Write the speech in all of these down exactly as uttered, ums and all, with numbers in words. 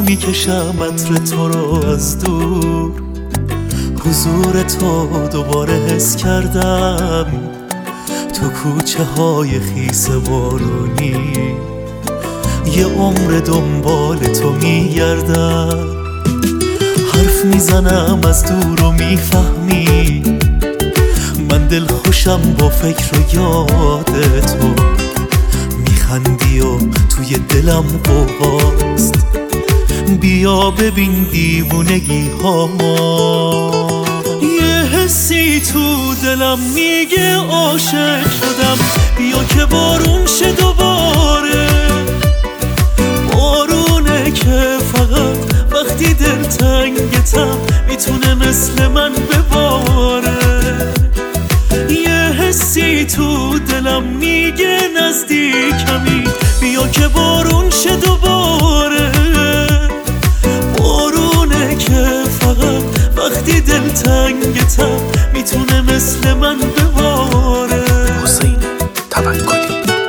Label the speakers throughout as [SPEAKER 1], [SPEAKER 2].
[SPEAKER 1] میکشم عطر تو رو از دور، حضور تو دوباره حس کردم تو کوچه های خیس بارونی. یه عمر دنبال تو میگردم، حرف میزنم از دور و میفهمی من دل خوشم با فکر و یاد تو. میخندی و توی دلم قوقاست، بیا ببین دیوونگی ها. یه حسی تو دلم میگه عاشق شدم، بیا که بارون شه دوباره. بارونه که فقط وقتی دلتنگتم میتونه مثل من بباره. یه حسی تو دلم میگه نزدیکمی، بیا که بارون شه دوباره. بارونه که فقط وقتی دلتنگتم میتونه مثل من بباره.
[SPEAKER 2] حسین توکلی.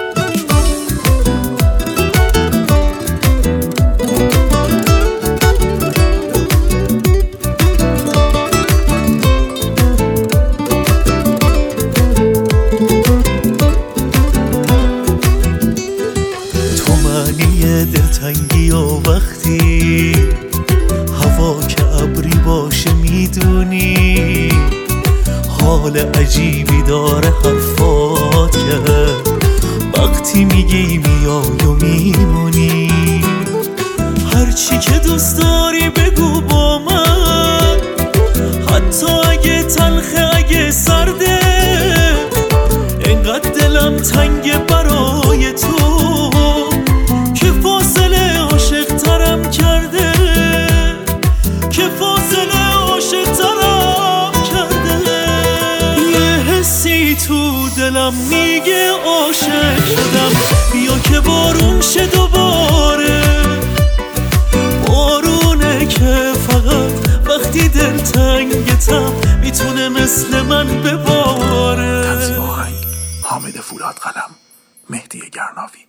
[SPEAKER 1] دلتنگی و وقتی هوا که ابری باشه میدونی حال عجیبی داره حرفات که وقتی میگی میای و میمونی. هرچی که دوست داری بگو با من، حتی اگه تلخه اگه سرده، اینقدر دلم تنگه برای تو که فاصله عاشق ترم کرده، که فاصله عاشق ترم کرده. یه حسی تو دلم میگه عاشق شدم، بیا که بارون شه دوباره. بارونه که فقط وقتی دلتنگتم میتونه مثل من بباره.
[SPEAKER 2] تنظیم آهنگ حامد فولاد قلم، مهدی گرناوی.